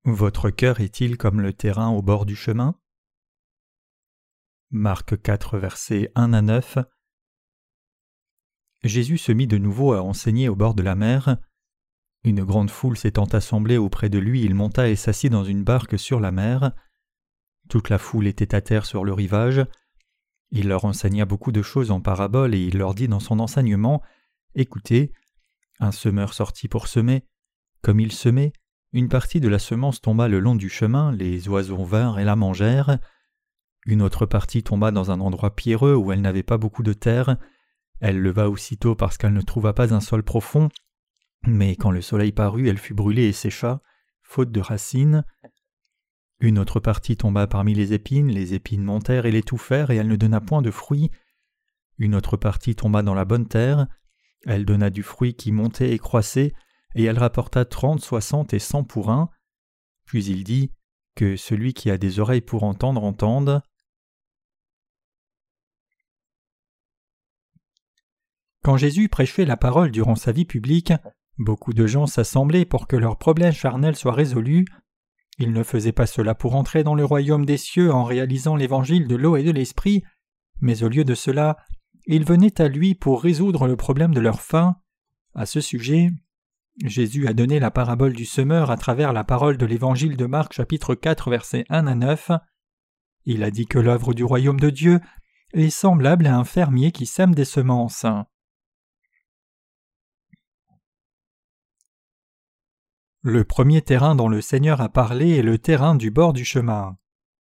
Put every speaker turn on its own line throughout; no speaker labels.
Votre cœur est-il comme le terrain au bord du chemin? Marc 4, versets 1 à 9. Jésus se mit de nouveau à enseigner au bord de la mer. Une grande foule s'étant assemblée auprès de lui, il monta et s'assit dans une barque sur la mer. Toute la foule était à terre sur le rivage. Il leur enseigna beaucoup de choses en paraboles et il leur dit dans son enseignement: « Écoutez, un semeur sortit pour semer. Comme il semait, une partie de la semence tomba le long du chemin, les oiseaux vinrent et la mangèrent. Une autre partie tomba dans un endroit pierreux où elle n'avait pas beaucoup de terre. Elle leva aussitôt parce qu'elle ne trouva pas un sol profond, mais quand le soleil parut, elle fut brûlée et sécha, faute de racines. Une autre partie tomba parmi les épines montèrent et l'étouffèrent, et elle ne donna point de fruits. Une autre partie tomba dans la bonne terre, elle donna du fruit qui montait et croissait, et elle rapporta 30, 60 et 100 pour un. Puis il dit: « Que celui qui a des oreilles pour entendre, entende. » Quand Jésus prêchait la parole durant sa vie publique, beaucoup de gens s'assemblaient pour que leurs problèmes charnels soient résolus. Il ne faisait pas cela pour entrer dans le royaume des cieux en réalisant l'évangile de l'eau et de l'esprit, mais au lieu de cela, ils venaient à lui pour résoudre le problème de leur faim. À ce sujet, Jésus a donné la parabole du semeur à travers la parole de l'évangile de Marc chapitre 4 versets 1 à 9. Il a dit que l'œuvre du royaume de Dieu est semblable à un fermier qui sème des semences. Le premier terrain dont le Seigneur a parlé est le terrain du bord du chemin.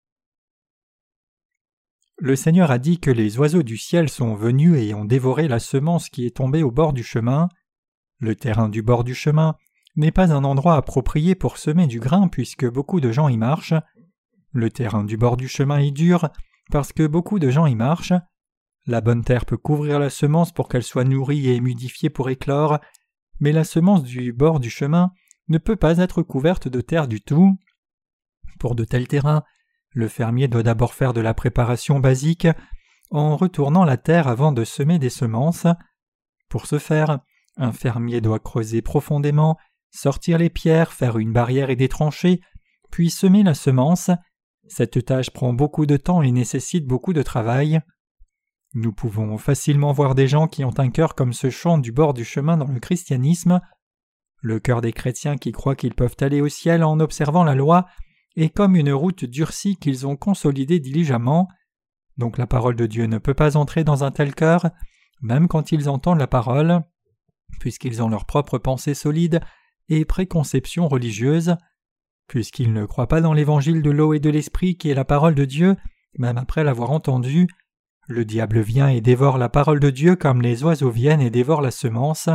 Le Seigneur a dit que les oiseaux du ciel sont venus et ont dévoré la semence qui est tombée au bord du chemin. Le terrain du bord du chemin n'est pas un endroit approprié pour semer du grain puisque beaucoup de gens y marchent. Le terrain du bord du chemin est dur parce que beaucoup de gens y marchent. La bonne terre peut couvrir la semence pour qu'elle soit nourrie et humidifiée pour éclore, mais la semence du bord du chemin ne peut pas être couverte de terre du tout. Pour de tels terrains, le fermier doit d'abord faire de la préparation basique en retournant la terre avant de semer des semences. Pour ce faire, un fermier doit creuser profondément, sortir les pierres, faire une barrière et des tranchées, puis semer la semence. Cette tâche prend beaucoup de temps et nécessite beaucoup de travail. Nous pouvons facilement voir des gens qui ont un cœur comme ce champ du bord du chemin dans le christianisme. Le cœur des chrétiens qui croient qu'ils peuvent aller au ciel en observant la loi est comme une route durcie qu'ils ont consolidée diligemment. Donc la parole de Dieu ne peut pas entrer dans un tel cœur, même quand ils entendent la parole, puisqu'ils ont leurs propres pensées solides et préconceptions religieuses. Puisqu'ils ne croient pas dans l'évangile de l'eau et de l'esprit qui est la parole de Dieu, même après l'avoir entendue, le diable vient et dévore la parole de Dieu comme les oiseaux viennent et dévorent la semence.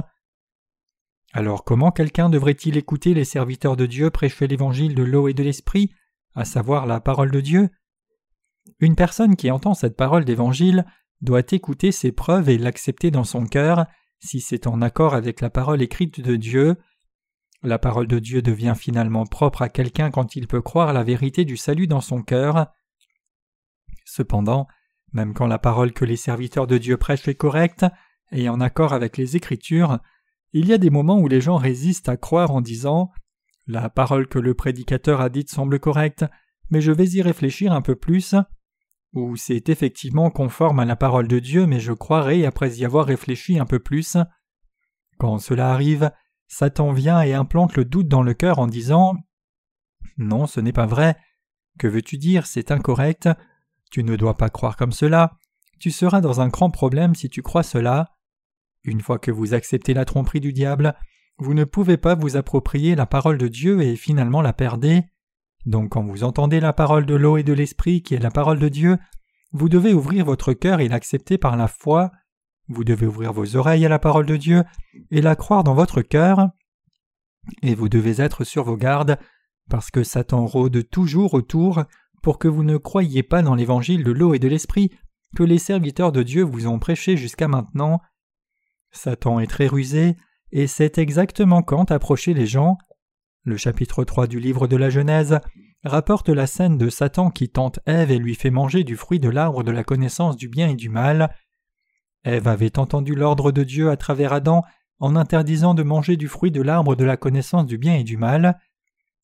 Alors comment quelqu'un devrait-il écouter les serviteurs de Dieu prêcher l'évangile de l'eau et de l'esprit, à savoir la parole de Dieu? Une personne qui entend cette parole d'évangile doit écouter ses preuves et l'accepter dans son cœur, si c'est en accord avec la parole écrite de Dieu. La parole de Dieu devient finalement propre à quelqu'un quand il peut croire la vérité du salut dans son cœur. Cependant, même quand la parole que les serviteurs de Dieu prêchent est correcte et en accord avec les Écritures, il y a des moments où les gens résistent à croire en disant « La parole que le prédicateur a dite semble correcte, mais je vais y réfléchir un peu plus » ou « C'est effectivement conforme à la parole de Dieu, mais je croirai après y avoir réfléchi un peu plus ». Quand cela arrive, Satan vient et implante le doute dans le cœur en disant « Non, ce n'est pas vrai. Que veux-tu dire? C'est incorrect. Tu ne dois pas croire comme cela. Tu seras dans un grand problème si tu crois cela. » Une fois que vous acceptez la tromperie du diable, vous ne pouvez pas vous approprier la parole de Dieu et finalement la perdez. Donc quand vous entendez la parole de l'eau et de l'esprit qui est la parole de Dieu, vous devez ouvrir votre cœur et l'accepter par la foi. Vous devez ouvrir vos oreilles à la parole de Dieu et la croire dans votre cœur. Et vous devez être sur vos gardes, parce que Satan rôde toujours autour pour que vous ne croyiez pas dans l'évangile de l'eau et de l'esprit que les serviteurs de Dieu vous ont prêché jusqu'à maintenant. Satan est très rusé et sait exactement quand approcher les gens. Le chapitre 3 du livre de la Genèse rapporte la scène de Satan qui tente Ève et lui fait manger du fruit de l'arbre de la connaissance du bien et du mal. Ève avait entendu l'ordre de Dieu à travers Adam en interdisant de manger du fruit de l'arbre de la connaissance du bien et du mal.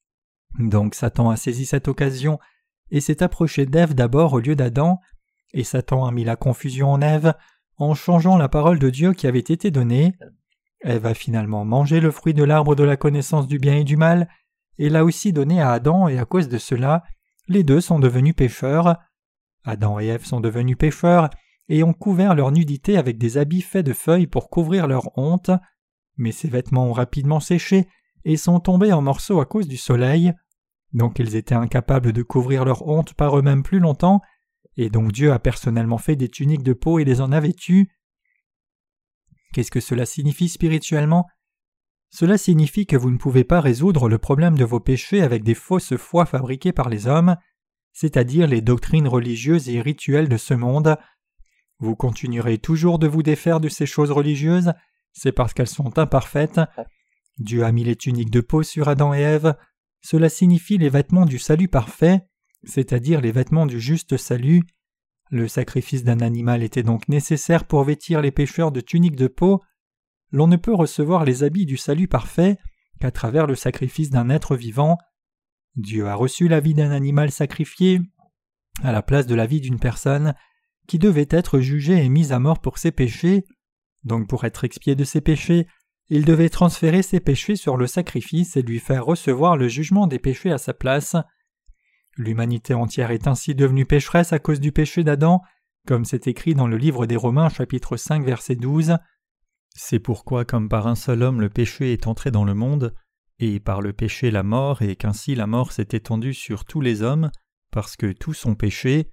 Donc Satan a saisi cette occasion et s'est approché d'Ève d'abord au lieu d'Adam, et Satan a mis la confusion en Ève en changeant la parole de Dieu qui avait été donnée. Ève a finalement mangé le fruit de l'arbre de la connaissance du bien et du mal, et l'a aussi donné à Adam, et à cause de cela, les deux sont devenus pécheurs. Adam et Ève sont devenus pécheurs, et ont couvert leur nudité avec des habits faits de feuilles pour couvrir leur honte, mais ces vêtements ont rapidement séché et sont tombés en morceaux à cause du soleil, donc ils étaient incapables de couvrir leur honte par eux-mêmes plus longtemps, et donc Dieu a personnellement fait des tuniques de peau et les en a vêtues. Qu'est-ce que cela signifie spirituellement ? Cela signifie que vous ne pouvez pas résoudre le problème de vos péchés avec des fausses foi fabriquées par les hommes, c'est-à-dire les doctrines religieuses et rituelles de ce monde. Vous continuerez toujours de vous défaire de ces choses religieuses, c'est parce qu'elles sont imparfaites. Dieu a mis les tuniques de peau sur Adam et Ève. Cela signifie les vêtements du salut parfait, c'est-à-dire les vêtements du juste salut. Le sacrifice d'un animal était donc nécessaire pour vêtir les pécheurs de tuniques de peau. L'on ne peut recevoir les habits du salut parfait qu'à travers le sacrifice d'un être vivant. Dieu a reçu la vie d'un animal sacrifié à la place de la vie d'une personne qui devait être jugée et mise à mort pour ses péchés. Donc pour être expié de ses péchés, il devait transférer ses péchés sur le sacrifice et lui faire recevoir le jugement des péchés à sa place. L'humanité entière est ainsi devenue pécheresse à cause du péché d'Adam, comme c'est écrit dans le livre des Romains chapitre 5 verset 12. C'est pourquoi comme par un seul homme le péché est entré dans le monde, et par le péché la mort, et qu'ainsi la mort s'est étendue sur tous les hommes, parce que tous ont péché.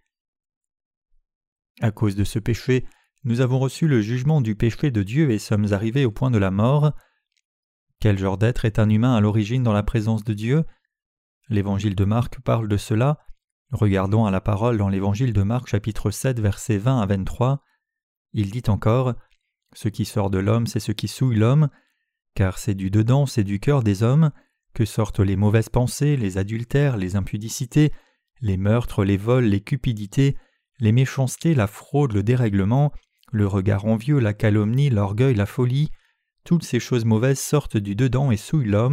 À cause de ce péché, nous avons reçu le jugement du péché de Dieu et sommes arrivés au point de la mort. Quel genre d'être est un humain à l'origine dans la présence de Dieu ? L'évangile de Marc parle de cela. Regardons à la parole dans l'évangile de Marc chapitre 7 versets 20 à 23. Il dit encore « Ce qui sort de l'homme, c'est ce qui souille l'homme, car c'est du dedans, c'est du cœur des hommes, que sortent les mauvaises pensées, les adultères, les impudicités, les meurtres, les vols, les cupidités, les méchancetés, la fraude, le dérèglement, le regard envieux, la calomnie, l'orgueil, la folie, toutes ces choses mauvaises sortent du dedans et souillent l'homme. »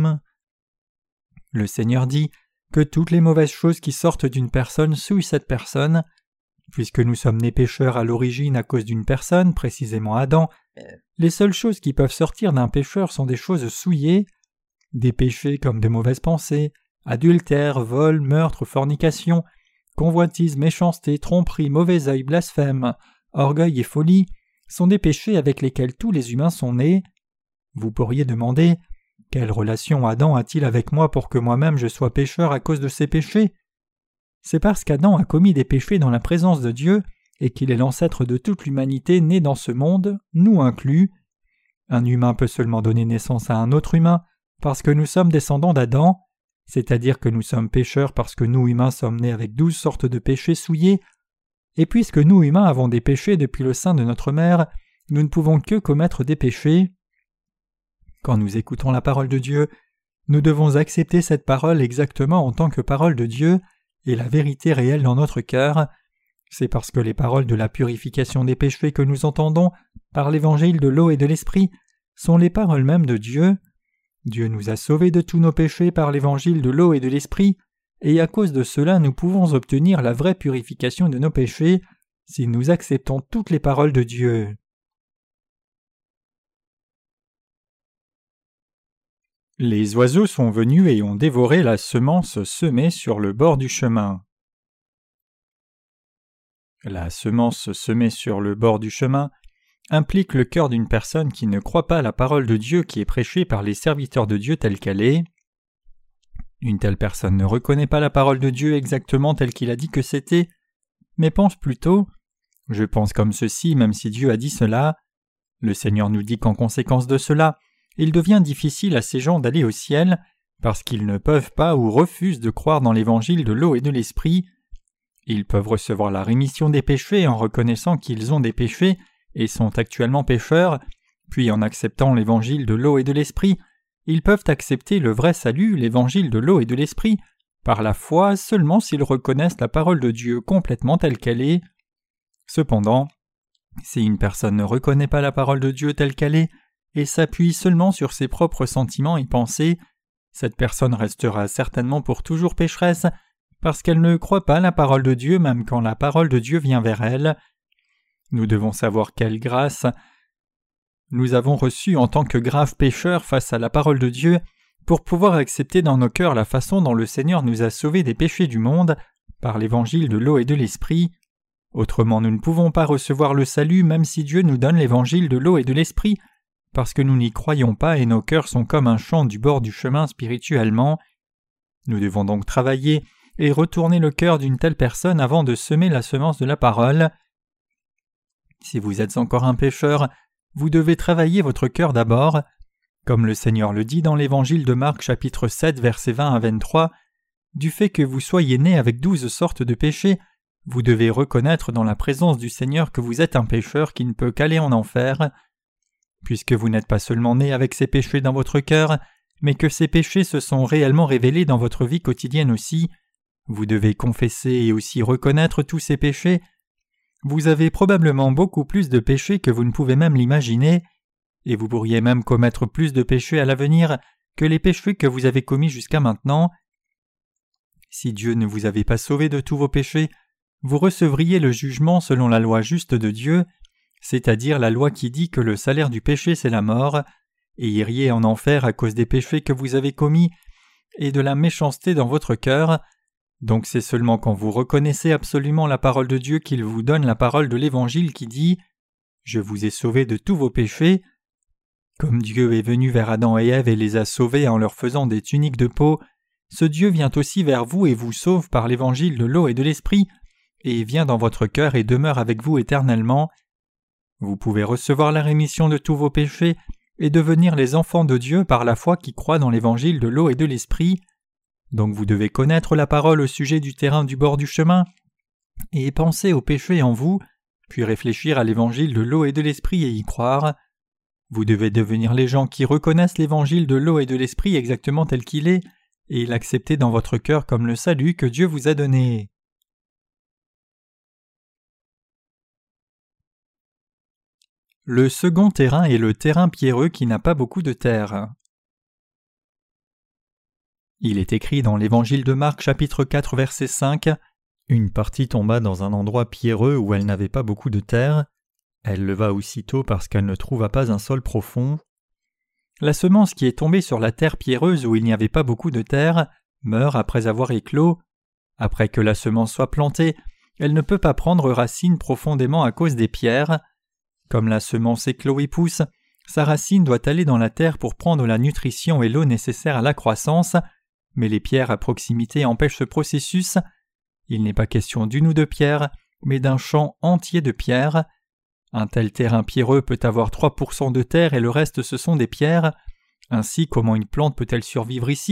Le Seigneur dit que toutes les mauvaises choses qui sortent d'une personne souillent cette personne. Puisque nous sommes nés pécheurs à l'origine à cause d'une personne, précisément Adam, les seules choses qui peuvent sortir d'un pécheur sont des choses souillées, des péchés comme de mauvaises pensées, adultère, vol, meurtre, fornication, convoitise, méchanceté, tromperie, mauvais œil, blasphème, orgueil et folie sont des péchés avec lesquels tous les humains sont nés. Vous pourriez demander « Quelle relation Adam a-t-il avec moi pour que moi-même je sois pécheur à cause de ses péchés ?» C'est parce qu'Adam a commis des péchés dans la présence de Dieu et qu'il est l'ancêtre de toute l'humanité née dans ce monde, nous inclus. Un humain peut seulement donner naissance à un autre humain parce que nous sommes descendants d'Adam, c'est-à-dire que nous sommes pécheurs parce que nous humains sommes nés avec 12 sortes de péchés souillés, et puisque nous humains avons des péchés depuis le sein de notre mère, nous ne pouvons que commettre des péchés. Quand nous écoutons la parole de Dieu, nous devons accepter cette parole exactement en tant que parole de Dieu et la vérité réelle dans notre cœur. C'est parce que les paroles de la purification des péchés que nous entendons par l'évangile de l'eau et de l'esprit sont les paroles mêmes de Dieu. Dieu nous a sauvés de tous nos péchés par l'évangile de l'eau et de l'esprit, et à cause de cela nous pouvons obtenir la vraie purification de nos péchés si nous acceptons toutes les paroles de Dieu. Les oiseaux sont venus et ont dévoré la semence semée sur le bord du chemin. La semence semée sur le bord du chemin implique le cœur d'une personne qui ne croit pas à la parole de Dieu qui est prêchée par les serviteurs de Dieu telle qu'elle est. Une telle personne ne reconnaît pas la parole de Dieu exactement telle qu'il a dit que c'était, mais pense plutôt « Je pense comme ceci même si Dieu a dit cela ». Le Seigneur nous dit qu'en conséquence de cela, il devient difficile à ces gens d'aller au ciel parce qu'ils ne peuvent pas ou refusent de croire dans l'évangile de l'eau et de l'esprit. Ils peuvent recevoir la rémission des péchés en reconnaissant qu'ils ont des péchés et sont actuellement pécheurs, puis en acceptant l'évangile de l'eau et de l'esprit, ils peuvent accepter le vrai salut, l'évangile de l'eau et de l'esprit, par la foi seulement s'ils reconnaissent la parole de Dieu complètement telle qu'elle est. Cependant, si une personne ne reconnaît pas la parole de Dieu telle qu'elle est, et s'appuie seulement sur ses propres sentiments et pensées, cette personne restera certainement pour toujours pécheresse, parce qu'elle ne croit pas la parole de Dieu même quand la parole de Dieu vient vers elle. Nous devons savoir quelle grâce nous avons reçue en tant que graves pécheurs face à la parole de Dieu pour pouvoir accepter dans nos cœurs la façon dont le Seigneur nous a sauvés des péchés du monde par l'évangile de l'eau et de l'esprit. Autrement, nous ne pouvons pas recevoir le salut même si Dieu nous donne l'évangile de l'eau et de l'esprit, parce que nous n'y croyons pas et nos cœurs sont comme un champ du bord du chemin spirituellement. Nous devons donc travailler et retourner le cœur d'une telle personne avant de semer la semence de la parole. Si vous êtes encore un pécheur, vous devez travailler votre cœur d'abord. Comme le Seigneur le dit dans l'évangile de Marc chapitre 7 versets 20 à 23, du fait que vous soyez nés avec 12 sortes de péchés, vous devez reconnaître dans la présence du Seigneur que vous êtes un pécheur qui ne peut qu'aller en enfer. Puisque vous n'êtes pas seulement né avec ces péchés dans votre cœur, mais que ces péchés se sont réellement révélés dans votre vie quotidienne aussi, vous devez confesser et aussi reconnaître tous ces péchés. Vous avez probablement beaucoup plus de péchés que vous ne pouvez même l'imaginer, et vous pourriez même commettre plus de péchés à l'avenir que les péchés que vous avez commis jusqu'à maintenant. Si Dieu ne vous avait pas sauvé de tous vos péchés, vous recevriez le jugement selon la loi juste de Dieu, c'est-à-dire la loi qui dit que le salaire du péché c'est la mort, et iriez en enfer à cause des péchés que vous avez commis et de la méchanceté dans votre cœur. Donc c'est seulement quand vous reconnaissez absolument la parole de Dieu qu'il vous donne la parole de l'Évangile qui dit « Je vous ai sauvés de tous vos péchés ». Comme Dieu est venu vers Adam et Ève et les a sauvés en leur faisant des tuniques de peau, ce Dieu vient aussi vers vous et vous sauve par l'Évangile de l'eau et de l'Esprit, et vient dans votre cœur et demeure avec vous éternellement. Vous pouvez recevoir la rémission de tous vos péchés et devenir les enfants de Dieu par la foi qui croit dans l'Évangile de l'eau et de l'Esprit. Donc vous devez connaître la parole au sujet du terrain du bord du chemin et penser au péché en vous, puis réfléchir à l'Évangile de l'eau et de l'Esprit et y croire. Vous devez devenir les gens qui reconnaissent l'Évangile de l'eau et de l'Esprit exactement tel qu'il est et l'accepter dans votre cœur comme le salut que Dieu vous a donné. Le second terrain est le terrain pierreux qui n'a pas beaucoup de terre. Il est écrit dans l'Évangile de Marc chapitre 4 verset 5 « Une partie tomba dans un endroit pierreux où elle n'avait pas beaucoup de terre. Elle leva aussitôt parce qu'elle ne trouva pas un sol profond. » La semence qui est tombée sur la terre pierreuse où il n'y avait pas beaucoup de terre meurt après avoir éclos. Après que la semence soit plantée, elle ne peut pas prendre racine profondément à cause des pierres. Comme la semence éclot et pousse, sa racine doit aller dans la terre pour prendre la nutrition et l'eau nécessaires à la croissance, mais les pierres à proximité empêchent ce processus. Il n'est pas question d'une ou deux pierres, mais d'un champ entier de pierres. Un tel terrain pierreux peut avoir 3% de terre et le reste ce sont des pierres. Ainsi, comment une plante peut-elle survivre ici ?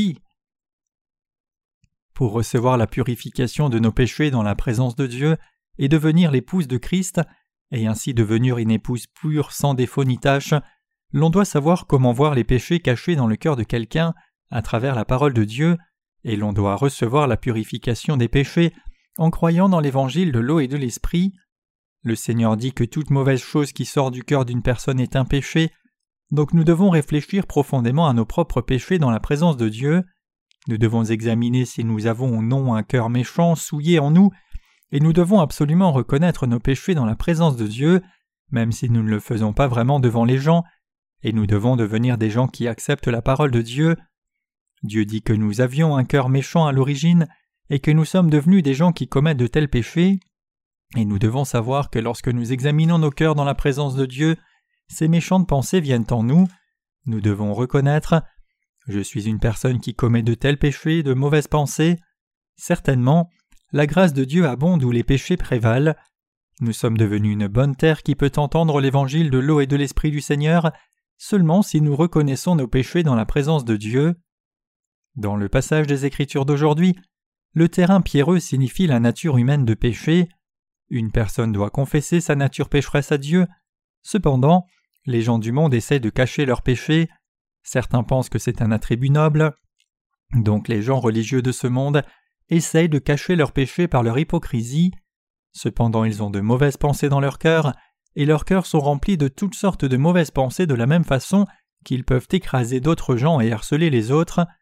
Pour recevoir la purification de nos péchés dans la présence de Dieu et devenir l'épouse de Christ, et ainsi devenir une épouse pure sans défaut ni tache, l'on doit savoir comment voir les péchés cachés dans le cœur de quelqu'un à travers la parole de Dieu, et l'on doit recevoir la purification des péchés en croyant dans l'évangile de l'eau et de l'esprit. Le Seigneur dit que toute mauvaise chose qui sort du cœur d'une personne est un péché, donc nous devons réfléchir profondément à nos propres péchés dans la présence de Dieu. Nous devons examiner si nous avons ou non un cœur méchant souillé en nous, et nous devons absolument reconnaître nos péchés dans la présence de Dieu, même si nous ne le faisons pas vraiment devant les gens, et nous devons devenir des gens qui acceptent la parole de Dieu. Dieu dit que nous avions un cœur méchant à l'origine, et que nous sommes devenus des gens qui commettent de tels péchés, et nous devons savoir que lorsque nous examinons nos cœurs dans la présence de Dieu, ces méchantes pensées viennent en nous. Nous devons reconnaître « Je suis une personne qui commet de tels péchés, de mauvaises pensées. » Certainement, la grâce de Dieu abonde où les péchés prévalent. Nous sommes devenus une bonne terre qui peut entendre l'évangile de l'eau et de l'esprit du Seigneur seulement si nous reconnaissons nos péchés dans la présence de Dieu. Dans le passage des Écritures d'aujourd'hui, le terrain pierreux signifie la nature humaine de péché. Une personne doit confesser sa nature pécheresse à Dieu. Cependant, les gens du monde essaient de cacher leurs péchés. Certains pensent que c'est un attribut noble. Donc les gens religieux de ce monde essayent de cacher leurs péchés par leur hypocrisie. Cependant, ils ont de mauvaises pensées dans leur cœur, et leurs cœurs sont remplis de toutes sortes de mauvaises pensées de la même façon qu'ils peuvent écraser d'autres gens et harceler les autres.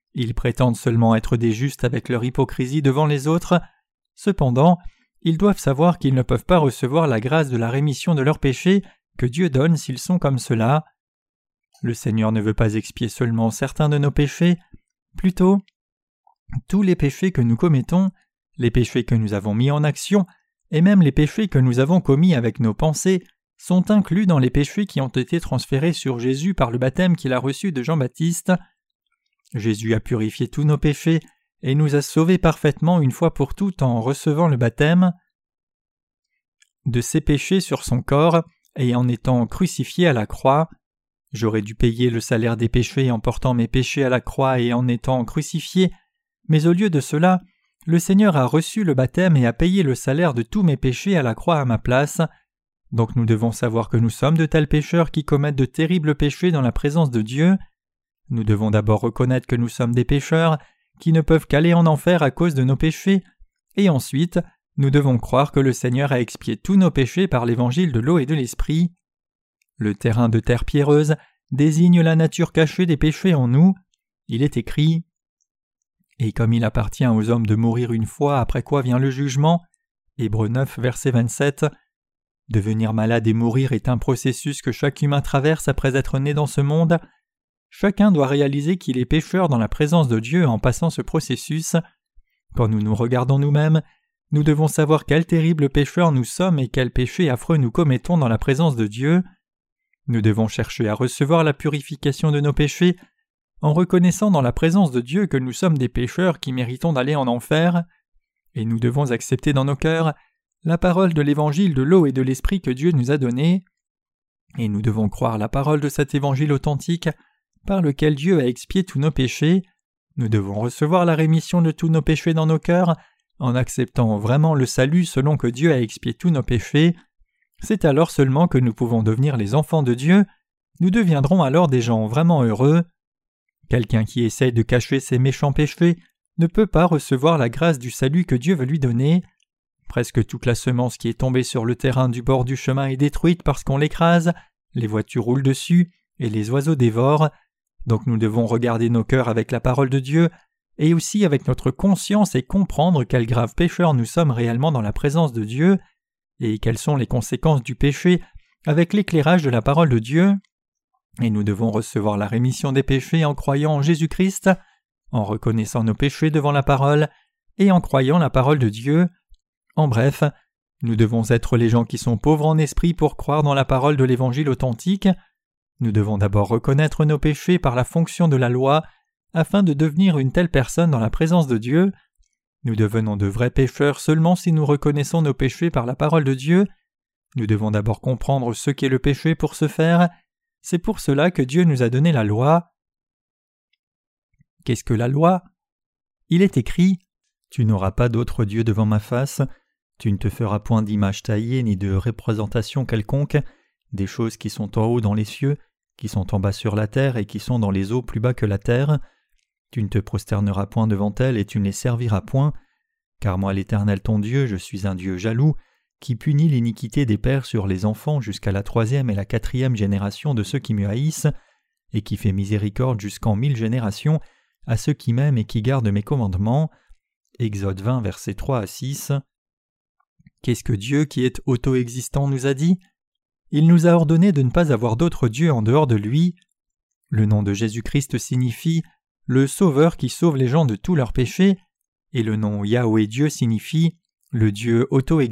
Ils prétendent seulement être des justes avec leur hypocrisie devant les autres. Cependant, ils doivent savoir qu'ils ne peuvent pas recevoir la grâce de la rémission de leurs péchés que Dieu donne s'ils sont comme cela. Le Seigneur ne veut pas expier seulement certains de nos péchés, plutôt tous les péchés que nous commettons, les péchés que nous avons mis en action, et même les péchés que nous avons commis avec nos pensées, sont inclus dans les péchés qui ont été transférés sur Jésus par le baptême qu'il a reçu de Jean-Baptiste. Jésus a purifié tous nos péchés et nous a sauvés parfaitement une fois pour toutes en recevant le baptême de ses péchés sur son corps et en étant crucifié à la croix. J'aurais dû payer le salaire des péchés en portant mes péchés à la croix et en étant crucifié, mais au lieu de cela, le Seigneur a reçu le baptême et a payé le salaire de tous mes péchés à la croix à ma place. Donc nous devons savoir que nous sommes de tels pécheurs qui commettent de terribles péchés dans la présence de Dieu. Nous devons d'abord reconnaître que nous sommes des pécheurs qui ne peuvent qu'aller en enfer à cause de nos péchés, et ensuite, nous devons croire que le Seigneur a expié tous nos péchés par l'évangile de l'eau et de l'esprit. Le terrain de terre pierreuse désigne la nature cachée des péchés en nous. Il est écrit « Et comme il appartient aux hommes de mourir une fois, après quoi vient le jugement » Hébreux 9, verset 27. Devenir malade et mourir est un processus que chaque humain traverse après être né dans ce monde. Chacun doit réaliser qu'il est pécheur dans la présence de Dieu en passant ce processus. Quand nous nous regardons nous-mêmes, nous devons savoir quel terrible pécheur nous sommes et quel péché affreux nous commettons dans la présence de Dieu. Nous devons chercher à recevoir la purification de nos péchés en reconnaissant dans la présence de Dieu que nous sommes des pécheurs qui méritons d'aller en enfer, et nous devons accepter dans nos cœurs la parole de l'évangile de l'eau et de l'esprit que Dieu nous a donné, et nous devons croire la parole de cet évangile authentique par lequel Dieu a expié tous nos péchés. Nous devons recevoir la rémission de tous nos péchés dans nos cœurs en acceptant vraiment le salut selon que Dieu a expié tous nos péchés. C'est alors seulement que nous pouvons devenir les enfants de Dieu. Nous deviendrons alors des gens vraiment heureux. Quelqu'un qui essaye de cacher ses méchants péchés ne peut pas recevoir la grâce du salut que Dieu veut lui donner. Presque toute la semence qui est tombée sur le terrain du bord du chemin est détruite parce qu'on l'écrase, les voitures roulent dessus et les oiseaux dévorent. Donc nous devons regarder nos cœurs avec la parole de Dieu et aussi avec notre conscience et comprendre quels graves pécheurs nous sommes réellement dans la présence de Dieu et quelles sont les conséquences du péché avec l'éclairage de la parole de Dieu. Et nous devons recevoir la rémission des péchés en croyant en Jésus-Christ, en reconnaissant nos péchés devant la parole et en croyant la parole de Dieu. En bref, nous devons être les gens qui sont pauvres en esprit pour croire dans la parole de l'Évangile authentique. Nous devons d'abord reconnaître nos péchés par la fonction de la loi afin de devenir une telle personne dans la présence de Dieu. Nous devenons de vrais pécheurs seulement si nous reconnaissons nos péchés par la parole de Dieu. Nous devons d'abord comprendre ce qu'est le péché pour ce faire. C'est pour cela que Dieu nous a donné la loi. Qu'est-ce que la loi ? Il est écrit « Tu n'auras pas d'autre Dieu devant ma face, tu ne te feras point d'image taillée ni de représentation quelconque, des choses qui sont en haut dans les cieux, qui sont en bas sur la terre et qui sont dans les eaux plus bas que la terre. Tu ne te prosterneras point devant elles et tu ne les serviras point, car moi l'Éternel ton Dieu, je suis un Dieu jaloux, qui punit l'iniquité des pères sur les enfants jusqu'à la 3e et la 4e génération de ceux qui me haïssent, et qui fait miséricorde jusqu'en 1000 générations à ceux qui m'aiment et qui gardent mes commandements. » Exode 20, versets 3 à 6. Qu'est-ce que Dieu qui est auto-existant nous a dit ? Il nous a ordonné de ne pas avoir d'autre Dieu en dehors de lui. Le nom de Jésus-Christ signifie « le Sauveur qui sauve les gens de tous leurs péchés » et le nom Yahweh Dieu signifie « le Dieu auto-existant ».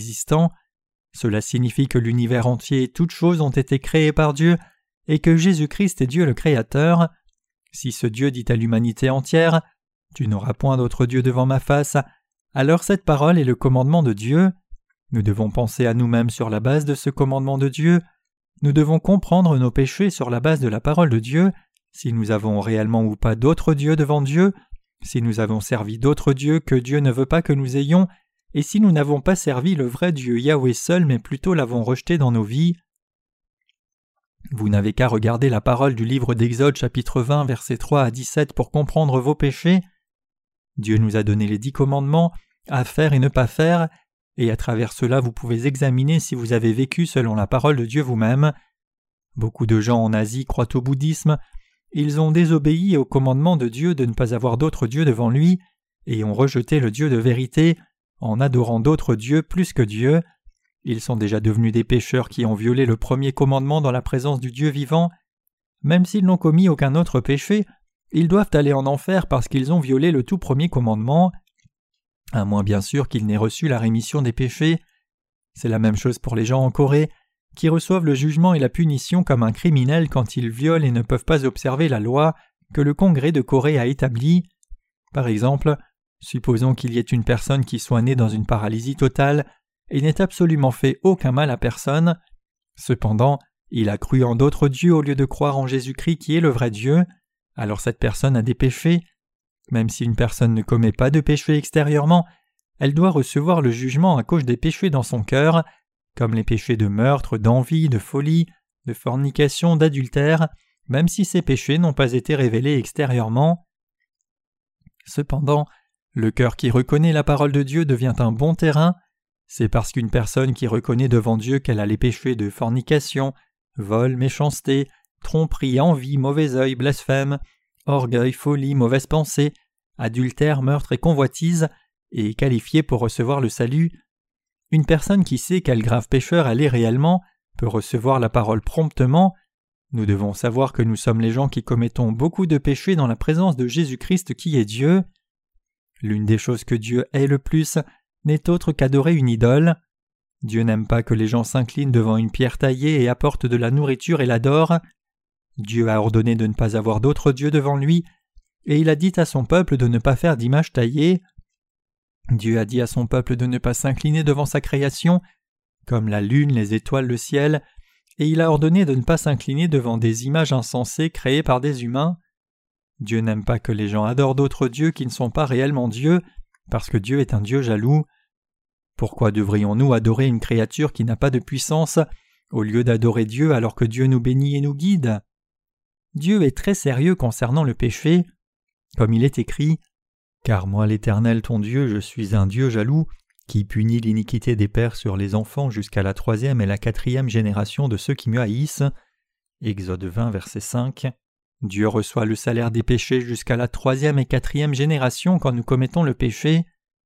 Cela signifie que l'univers entier et toutes choses ont été créées par Dieu et que Jésus-Christ est Dieu le Créateur. Si ce Dieu dit à l'humanité entière « Tu n'auras point d'autre Dieu devant ma face », alors cette parole est le commandement de Dieu. Nous devons penser à nous-mêmes sur la base de ce commandement de Dieu. Nous devons comprendre nos péchés sur la base de la parole de Dieu, si nous avons réellement ou pas d'autres dieux devant Dieu, si nous avons servi d'autres dieux que Dieu ne veut pas que nous ayons, et si nous n'avons pas servi le vrai Dieu Yahweh seul, mais plutôt l'avons rejeté dans nos vies. Vous n'avez qu'à regarder la parole du livre d'Exode chapitre 20 versets 3 à 17 pour comprendre vos péchés. Dieu nous a donné les 10 commandements, à faire et ne pas faire, et à travers cela vous pouvez examiner si vous avez vécu selon la parole de Dieu vous-même. Beaucoup de gens en Asie croient au bouddhisme, ils ont désobéi au commandement de Dieu de ne pas avoir d'autres dieux devant lui, et ont rejeté le Dieu de vérité en adorant d'autres dieux plus que Dieu. Ils sont déjà devenus des pécheurs qui ont violé le premier commandement dans la présence du Dieu vivant. Même s'ils n'ont commis aucun autre péché, ils doivent aller en enfer parce qu'ils ont violé le tout premier commandement, à moins bien sûr qu'ils n'aient reçu la rémission des péchés. C'est la même chose pour les gens en Corée, qui reçoivent le jugement et la punition comme un criminel quand ils violent et ne peuvent pas observer la loi que le Congrès de Corée a établie. Par exemple, supposons qu'il y ait une personne qui soit née dans une paralysie totale et n'ait absolument fait aucun mal à personne. Cependant, il a cru en d'autres dieux au lieu de croire en Jésus-Christ qui est le vrai Dieu. Alors cette personne a des péchés. Même si une personne ne commet pas de péché extérieurement, elle doit recevoir le jugement à cause des péchés dans son cœur, comme les péchés de meurtre, d'envie, de folie, de fornication, d'adultère, même si ces péchés n'ont pas été révélés extérieurement. Cependant, le cœur qui reconnaît la parole de Dieu devient un bon terrain. C'est parce qu'une personne qui reconnaît devant Dieu qu'elle a les péchés de fornication, vol, méchanceté, tromperie, envie, mauvais œil, blasphème, orgueil, folie, mauvaise pensée, adultère, meurtre et convoitise, est qualifiée pour recevoir le salut. Une personne qui sait quel grave pécheur elle est réellement peut recevoir la parole promptement. Nous devons savoir que nous sommes les gens qui commettons beaucoup de péchés dans la présence de Jésus-Christ qui est Dieu. L'une des choses que Dieu hait le plus n'est autre qu'adorer une idole. Dieu n'aime pas que les gens s'inclinent devant une pierre taillée et apportent de la nourriture et l'adorent. Dieu a ordonné de ne pas avoir d'autres dieux devant lui, et il a dit à son peuple de ne pas faire d'image taillée. Dieu a dit à son peuple de ne pas s'incliner devant sa création, comme la lune, les étoiles, le ciel, et il a ordonné de ne pas s'incliner devant des images insensées créées par des humains. Dieu n'aime pas que les gens adorent d'autres dieux qui ne sont pas réellement Dieu, parce que Dieu est un Dieu jaloux. Pourquoi devrions-nous adorer une créature qui n'a pas de puissance, au lieu d'adorer Dieu alors que Dieu nous bénit et nous guide? Dieu est très sérieux concernant le péché. Comme il est écrit, « Car moi l'Éternel ton Dieu, je suis un Dieu jaloux, qui punit l'iniquité des pères sur les enfants jusqu'à la 3e et la 4e génération de ceux qui me haïssent. » Exode 20, verset 5. Dieu reçoit le salaire des péchés jusqu'à la 3e et 4e génération quand nous commettons le péché.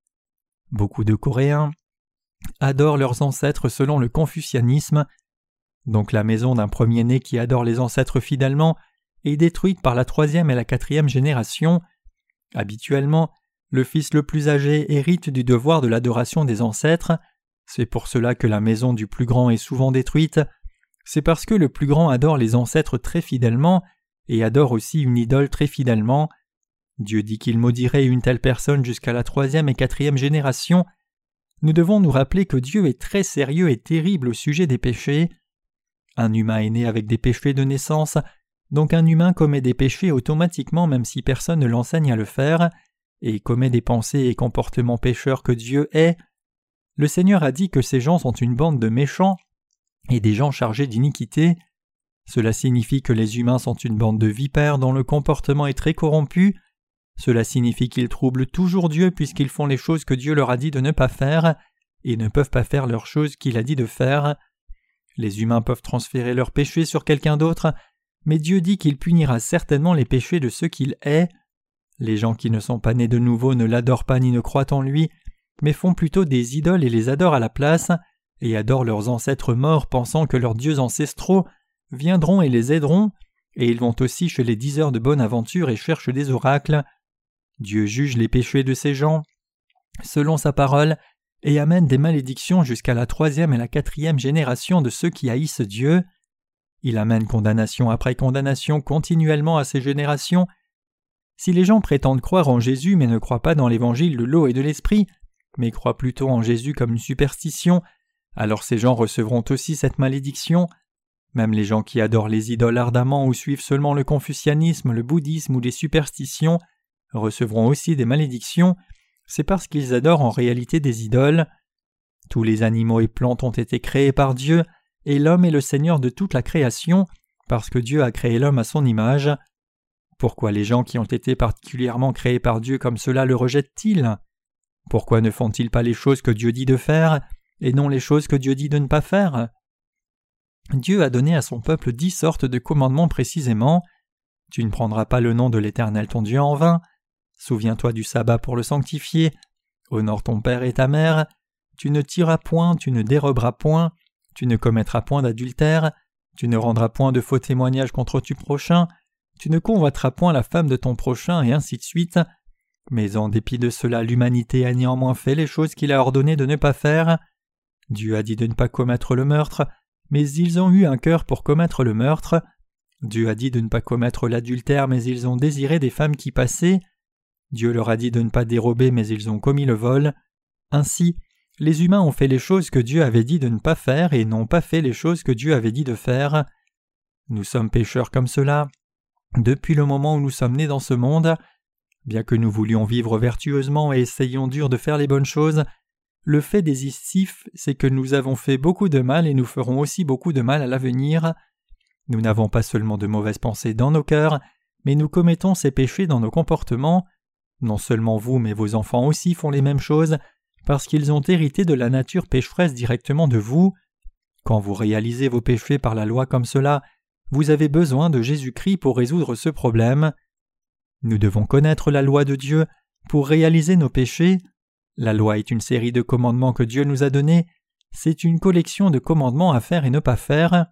Beaucoup de Coréens adorent leurs ancêtres selon le confucianisme. Donc la maison d'un premier-né qui adore les ancêtres fidèlement est détruite par la 3e et la 4e génération. Habituellement, le fils le plus âgé hérite du devoir de l'adoration des ancêtres. C'est pour cela que la maison du plus grand est souvent détruite. C'est parce que le plus grand adore les ancêtres très fidèlement et adore aussi une idole très fidèlement. Dieu dit qu'il maudirait une telle personne jusqu'à la 3e et 4e génération. Nous devons nous rappeler que Dieu est très sérieux et terrible au sujet des péchés. Un humain est né avec des péchés de naissance, donc un humain commet des péchés automatiquement même si personne ne l'enseigne à le faire, et commet des pensées et comportements pécheurs que Dieu hait. Le Seigneur a dit que ces gens sont une bande de méchants et des gens chargés d'iniquité. Cela signifie que les humains sont une bande de vipères dont le comportement est très corrompu. Cela signifie qu'ils troublent toujours Dieu puisqu'ils font les choses que Dieu leur a dit de ne pas faire et ne peuvent pas faire leurs choses qu'il a dit de faire. Les humains peuvent transférer leurs péchés sur quelqu'un d'autre, mais Dieu dit qu'il punira certainement les péchés de ceux qu'il hait. Les gens qui ne sont pas nés de nouveau ne l'adorent pas ni ne croient en lui, mais font plutôt des idoles et les adorent à la place, et adorent leurs ancêtres morts pensant que leurs dieux ancestraux viendront et les aideront, et ils vont aussi chez les diseurs de bonne aventure et cherchent des oracles. Dieu juge les péchés de ces gens, selon sa parole, et amène des malédictions jusqu'à la 3e et la 4e génération de ceux qui haïssent Dieu. Il amène condamnation après condamnation continuellement à ces générations. Si les gens prétendent croire en Jésus mais ne croient pas dans l'évangile de l'eau et de l'esprit, mais croient plutôt en Jésus comme une superstition, alors ces gens recevront aussi cette malédiction. Même les gens qui adorent les idoles ardemment ou suivent seulement le confucianisme, le bouddhisme ou les superstitions recevront aussi des malédictions, c'est parce qu'ils adorent en réalité des idoles. Tous les animaux et plantes ont été créés par Dieu, et l'homme est le Seigneur de toute la création, parce que Dieu a créé l'homme à son image. Pourquoi les gens qui ont été particulièrement créés par Dieu comme cela le rejettent-ils? Pourquoi ne font-ils pas les choses que Dieu dit de faire, et non les choses que Dieu dit de ne pas faire? Dieu a donné à son peuple 10 sortes de commandements précisément. Tu ne prendras pas le nom de l'Éternel ton Dieu en vain. Souviens-toi du sabbat pour le sanctifier. Honore ton père et ta mère. Tu ne tueras point, tu ne déroberas point, tu ne commettras point d'adultère, tu ne rendras point de faux témoignages contre ton prochain, tu ne convoiteras point la femme de ton prochain, et ainsi de suite. Mais en dépit de cela, l'humanité a néanmoins fait les choses qu'il a ordonné de ne pas faire. Dieu a dit de ne pas commettre le meurtre, mais ils ont eu un cœur pour commettre le meurtre. Dieu a dit de ne pas commettre l'adultère, mais ils ont désiré des femmes qui passaient. Dieu leur a dit de ne pas dérober, mais ils ont commis le vol. Ainsi, les humains ont fait les choses que Dieu avait dit de ne pas faire et n'ont pas fait les choses que Dieu avait dit de faire. Nous sommes pécheurs comme cela depuis le moment où nous sommes nés dans ce monde. Bien que nous voulions vivre vertueusement et essayions dur de faire les bonnes choses, le fait décisif, c'est que nous avons fait beaucoup de mal et nous ferons aussi beaucoup de mal à l'avenir. Nous n'avons pas seulement de mauvaises pensées dans nos cœurs, mais nous commettons ces péchés dans nos comportements. Non seulement vous, mais vos enfants aussi font les mêmes choses, parce qu'ils ont hérité de la nature pécheresse directement de vous. Quand vous réalisez vos péchés par la loi comme cela, vous avez besoin de Jésus-Christ pour résoudre ce problème. Nous devons connaître la loi de Dieu pour réaliser nos péchés. La loi est une série de commandements que Dieu nous a donnés. C'est une collection de commandements à faire et ne pas faire.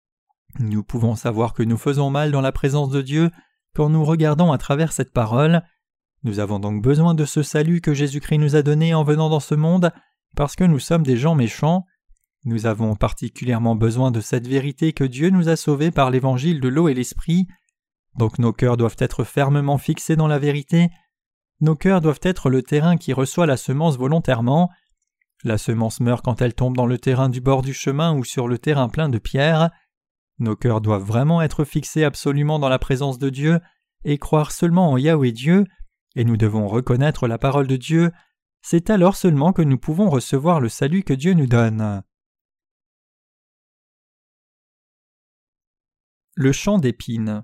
Nous pouvons savoir que nous faisons mal dans la présence de Dieu quand nous regardons à travers cette parole. Nous avons donc besoin de ce salut que Jésus-Christ nous a donné en venant dans ce monde, parce que nous sommes des gens méchants. Nous avons particulièrement besoin de cette vérité que Dieu nous a sauvés par l'évangile de l'eau et l'esprit. Donc nos cœurs doivent être fermement fixés dans la vérité. Nos cœurs doivent être le terrain qui reçoit la semence volontairement. La semence meurt quand elle tombe dans le terrain du bord du chemin ou sur le terrain plein de pierres. Nos cœurs doivent vraiment être fixés absolument dans la présence de Dieu et croire seulement en Yahweh Dieu, et nous devons reconnaître la parole de Dieu. C'est alors seulement que nous pouvons recevoir le salut que Dieu nous donne. Le champ d'épines.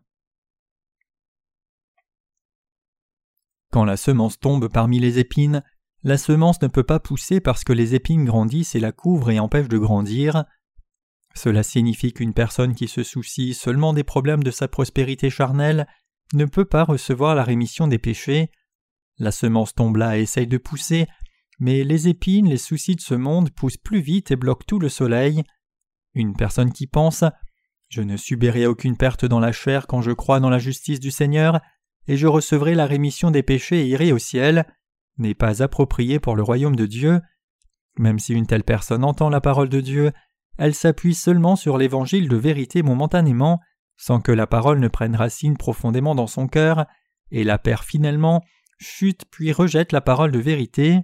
Quand la semence tombe parmi les épines, la semence ne peut pas pousser parce que les épines grandissent et la couvrent et empêchent de grandir. Cela signifie qu'une personne qui se soucie seulement des problèmes de sa prospérité charnelle ne peut pas recevoir la rémission des péchés. La semence tombe là et essaye de pousser, mais les épines, les soucis de ce monde poussent plus vite et bloquent tout le soleil. Une personne qui pense « Je ne subirai aucune perte dans la chair quand je crois dans la justice du Seigneur, et je recevrai la rémission des péchés et irai au ciel » n'est pas appropriée pour le royaume de Dieu. Même si une telle personne entend la parole de Dieu, elle s'appuie seulement sur l'évangile de vérité momentanément, sans que la parole ne prenne racine profondément dans son cœur, et la perd finalement, chute puis rejette la parole de vérité.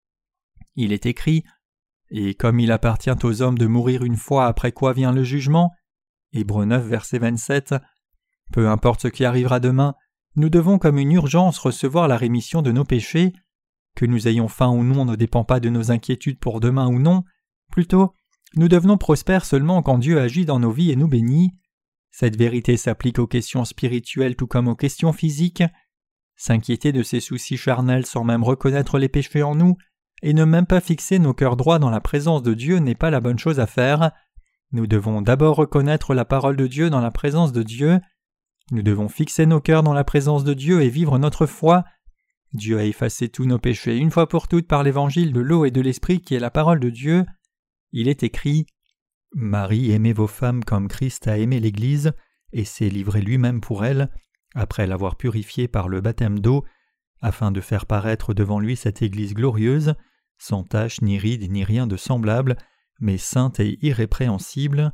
Il est écrit « Et comme il appartient aux hommes de mourir une fois après quoi vient le jugement » Hébreux 9, verset 27. Peu importe ce qui arrivera demain, nous devons comme une urgence recevoir la rémission de nos péchés. Que nous ayons faim ou non ne dépend pas de nos inquiétudes pour demain ou non. Plutôt, nous devenons prospères seulement quand Dieu agit dans nos vies et nous bénit. Cette vérité s'applique aux questions spirituelles tout comme aux questions physiques. S'inquiéter de ces soucis charnels sans même reconnaître les péchés en nous et ne même pas fixer nos cœurs droits dans la présence de Dieu n'est pas la bonne chose à faire. Nous devons d'abord reconnaître la parole de Dieu dans la présence de Dieu. Nous devons fixer nos cœurs dans la présence de Dieu et vivre notre foi. Dieu a effacé tous nos péchés une fois pour toutes par l'évangile de l'eau et de l'esprit qui est la parole de Dieu. Il est écrit « Marie, aimez vos femmes comme Christ a aimé l'Église et s'est livré lui-même pour elle, après l'avoir purifiée par le baptême d'eau, afin de faire paraître devant lui cette Église glorieuse, sans tache ni ride ni rien de semblable, mais sainte et irrépréhensible. »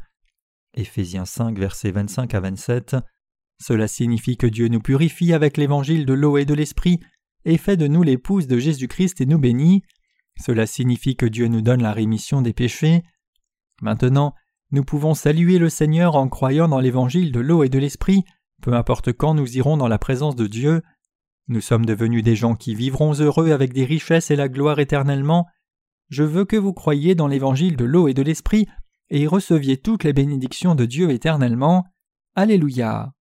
Éphésiens 5, versets 25 à 27. Cela signifie que Dieu nous purifie avec l'évangile de l'eau et de l'esprit et fait de nous l'épouse de Jésus-Christ et nous bénit. Cela signifie que Dieu nous donne la rémission des péchés. Maintenant, nous pouvons saluer le Seigneur en croyant dans l'évangile de l'eau et de l'esprit, peu importe quand nous irons dans la présence de Dieu. Nous sommes devenus des gens qui vivront heureux avec des richesses et la gloire éternellement. Je veux que vous croyiez dans l'évangile de l'eau et de l'esprit et receviez toutes les bénédictions de Dieu éternellement. Alléluia.